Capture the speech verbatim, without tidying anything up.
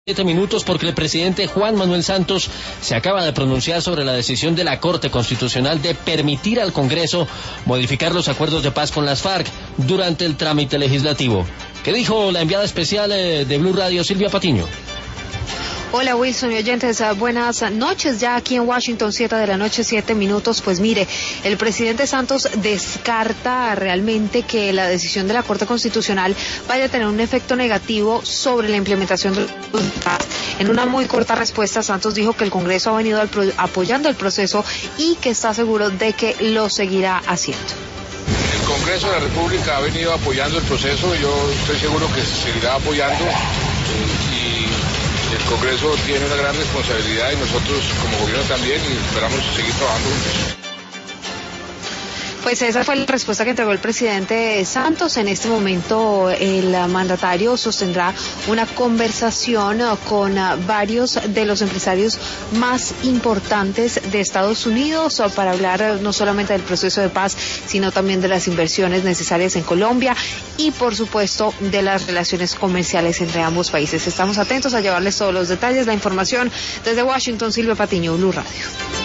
Siete minutos porque el presidente Juan Manuel Santos se acaba de pronunciar sobre la decisión de la Corte Constitucional de permitir al Congreso modificar los acuerdos de paz con las FARC durante el trámite legislativo. ¿Qué dijo la enviada especial de Blue Radio, Silvia Patiño? Hola Wilson y oyentes, buenas noches. Ya aquí en Washington, siete de la noche, siete minutos. Pues mire, el presidente Santos descarta realmente que la decisión de la Corte Constitucional vaya a tener un efecto negativo sobre la implementación de los paz. En una muy corta respuesta, Santos dijo que el Congreso ha venido al pro- apoyando el proceso y que está seguro de que lo seguirá haciendo. El Congreso de la República ha venido apoyando el proceso, yo estoy seguro que se seguirá apoyando eh, y el Congreso tiene una gran responsabilidad y nosotros como gobierno también, y esperamos seguir trabajando juntos. Pues esa fue la respuesta que entregó el presidente Santos. En este momento el mandatario sostendrá una conversación con varios de los empresarios más importantes de Estados Unidos para hablar no solamente del proceso de paz, sino también de las inversiones necesarias en Colombia y, por supuesto, de las relaciones comerciales entre ambos países. Estamos atentos a llevarles todos los detalles, la información desde Washington. Silvia Patiño, Blue Radio.